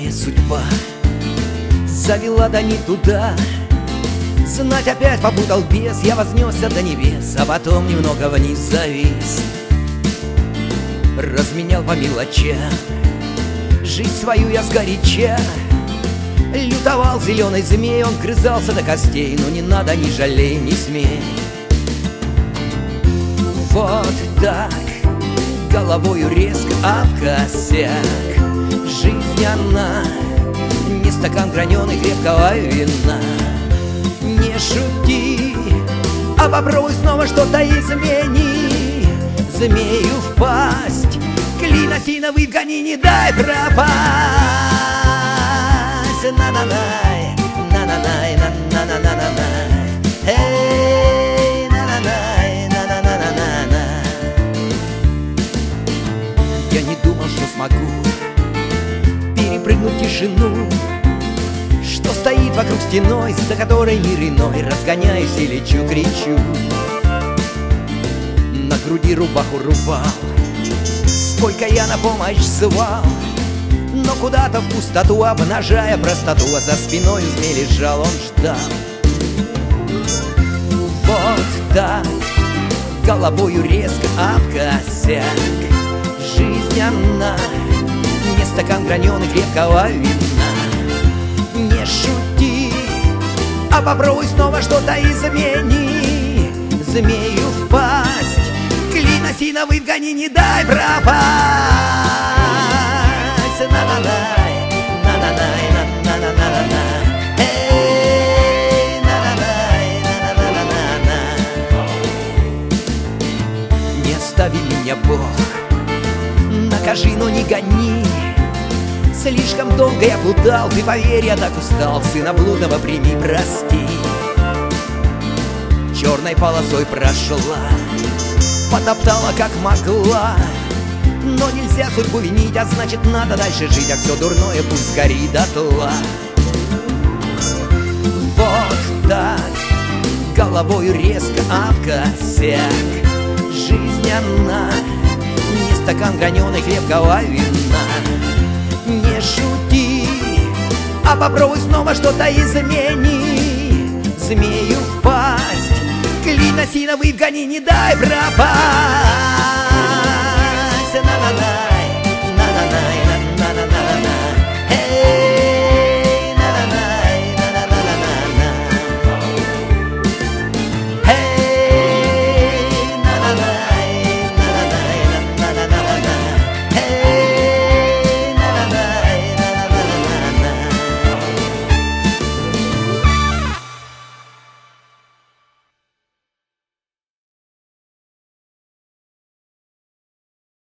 Дурная судьба завела да не туда. Знать опять попутал бес, я вознесся до небес, а потом немного вниз завис. Разменял по мелочам жизнь свою я сгоряча. Лютовал зеленый змей, он грызался до костей, но не надо, не жалей, не смей. Вот так, головою резко об косяк. Жизнь она не стакан граненый крепкого вина. Не шути, а попробуй снова что-то измени. Змею впасть, клин осиновый вгони, не дай пропасть. На-на-най, на-на-най, на-на-на-на-най. Эй, на-на-най, на-на-на-на-на. Я не думал, что смогу перепрыгнуть тишину, что стоит вокруг стеной, за которой мир иной. Разгоняюсь и лечу, кричу. На груди рубаху рвал, сколько я на помощь звал, но куда-то в пустоту, обнажая простоту, а за спиной змей лежал, он ждал. Вот так, головою резко об косяк. Жизнь она не стакан граненый крепкого вина. Не шути, а попробуй снова что-то измени. Змею впасть, клин осиновый вгони, не дай пропасть. На-на-най, на-на-най, на-на-на-на-на. Эй, на-на-най, на-на-на-на-на. Не остави меня, Бог, накажи, но не гони. Слишком долго я плутал, ты поверь, я так устал. Сына блудного прими, прости. Черной полосой прошла, потоптала как могла, но нельзя судьбу винить, а значит надо дальше жить, а все дурное пусть горит дотла. Вот так, головою резко об косяк. Жизнь она не стакан граненый крепкого вина. Не шути, а попробуй снова что-то измени. Змею впасть, клин осиновый вгони, не дай пропасть. На-на-на.